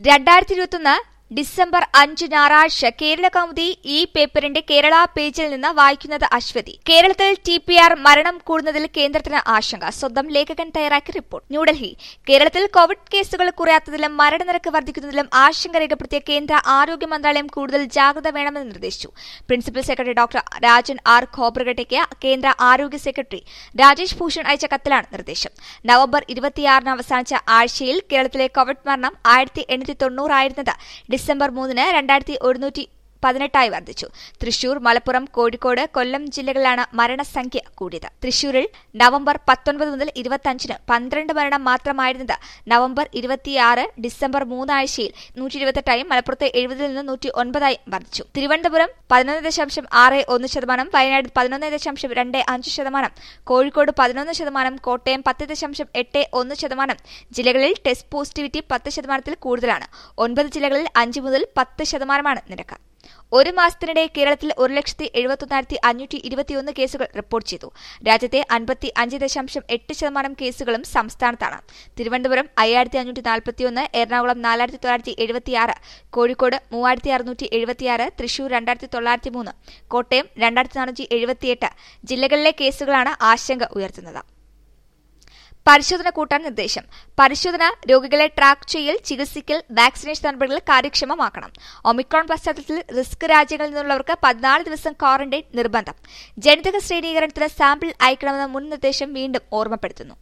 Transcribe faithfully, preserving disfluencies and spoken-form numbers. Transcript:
രണ്ടായിരത്തി ഇരുപത്തിയൊന്ന് ഡിസംബർ അഞ്ച് ഞായറാഴ്ച കേരള കൗമുദി ഈ പേപ്പറിന്റെ കേരള പേജിൽ നിന്ന് വായിക്കുന്നത് അശ്വതി. കേരളത്തിൽ ടി പി ആർ മരണം കൂടുന്നതിൽ കേന്ദ്രത്തിന് ആശങ്ക. സ്വന്തം ലേഖകൻ തയ്യാറാക്കിയ റിപ്പോർട്ട്. ന്യൂഡൽഹി. കേരളത്തിൽ കോവിഡ് കേസുകൾ കുറയാത്തതിലും മരണനിരക്ക് വർദ്ധിക്കുന്നതിലും ആശങ്ക രേഖപ്പെടുത്തിയ കേന്ദ്ര ആരോഗ്യ മന്ത്രാലയം കൂടുതൽ ജാഗ്രത വേണമെന്ന് നിർദ്ദേശിച്ചു. Principal secretary doctor Rajan R ഖോബ്രഗഡെയ്ക്ക് കേന്ദ്ര ആരോഗ്യ സെക്രട്ടറി രാജേഷ് ഭൂഷൺ അയച്ച കത്തിലാണ് നിർദ്ദേശം. നവംബർ ഇരുപത്തിയാറിന് അവസാനിച്ച ആഴ്ചയിൽ കേരളത്തിലെ കോവിഡ് മരണം ആയിരത്തി എണ്ണൂറ്റി തൊണ്ണൂറായിരുന്നത് ഡിസംബർ മൂന്നിന് രണ്ടായിരത്തി ഒരുന്നൂറ്റി പതിനെട്ടായി വർദ്ധിച്ചു. തൃശൂർ, മലപ്പുറം, കോഴിക്കോട്, കൊല്ലം ജില്ലകളിലാണ് മരണസംഖ്യ കൂടിയത്. തൃശൂരിൽ നവംബർ പത്തൊൻപത് മുതൽ ഇരുപത്തിയഞ്ചിന് പന്ത്രണ്ട് മരണം മാത്രമായിരുന്നത് നവംബർ ഇരുപത്തിയാറ് ഡിസംബർ മൂന്നാഴ്ചയിൽ നൂറ്റി ഇരുപത്തെട്ടായും മലപ്പുറത്ത് എഴുപതിൽ നിന്ന് നൂറ്റി ഒൻപതായും വർദ്ധിച്ചു. തിരുവനന്തപുരം പതിനൊന്ന് ദശാംശം ആറ് ഒന്ന് ശതമാനം, വയനാട് പതിനൊന്ന് ദശാംശം രണ്ട് അഞ്ച് ശതമാനം, കോഴിക്കോട് പതിനൊന്ന് ശതമാനം, കോട്ടയം പത്ത് ദശാംശം എട്ട് ഒന്ന് ശതമാനം ജില്ലകളിൽ ടെസ്റ്റ് പോസിറ്റിവിറ്റി പത്ത് ശതമാനത്തിൽ കൂടുതലാണ്. ഒൻപത് ജില്ലകളിൽ അഞ്ച് മുതൽ പത്ത് ശതമാനമാണ് നിരക്ക്. ഒരു മാസത്തിനിടെ കേരളത്തിൽ ഒരു ലക്ഷത്തി എഴുപത്തൊന്നായിരത്തി അഞ്ഞൂറ്റി ഇരുപത്തിയൊന്ന് കേസുകൾ റിപ്പോർട്ട് ചെയ്തു. രാജ്യത്തെ അൻപത്തി അഞ്ച് ദശാംശം എട്ട് ശതമാനം കേസുകളും സംസ്ഥാനത്താണ്. തിരുവനന്തപുരം അയ്യായിരത്തി അഞ്ഞൂറ്റി നാൽപ്പത്തിയൊന്ന്, എറണാകുളം നാലായിരത്തി തൊള്ളായിരത്തി എഴുപത്തിയാറ്, കോഴിക്കോട് മൂവായിരത്തി അറുന്നൂറ്റി എഴുപത്തിയാറ്, തൃശൂർ രണ്ടായിരത്തി തൊള്ളായിരത്തി മൂന്ന്, കോട്ടയം രണ്ടായിരത്തി നാനൂറ്റി എഴുപത്തിയെട്ട് ജില്ലകളിലെ കേസുകളാണ് ആശങ്ക ഉയർത്തുന്നത്. പരിശോധന കൂട്ടാൻ നിർദ്ദേശം. പരിശോധന, രോഗികളെ ട്രാക്ക് ചെയ്യൽ, ചികിത്സിക്കൽ, വാക്സിനേഷൻ നടപടികൾ കാര്യക്ഷമമാക്കണം. ഒമിക്രോൺ പശ്ചാത്തലത്തിൽ റിസ്ക് രാജ്യങ്ങളിൽ നിന്നുള്ളവർക്ക് പതിനാല് ദിവസം ക്വാറന്റൈൻ നിർബന്ധം. ജനിതക ശ്രേണീകരണത്തിന് സാമ്പിൾ അയക്കണമെന്ന മുൻ നിർദ്ദേശം വീണ്ടും ഓർമ്മപ്പെടുത്തുന്നു.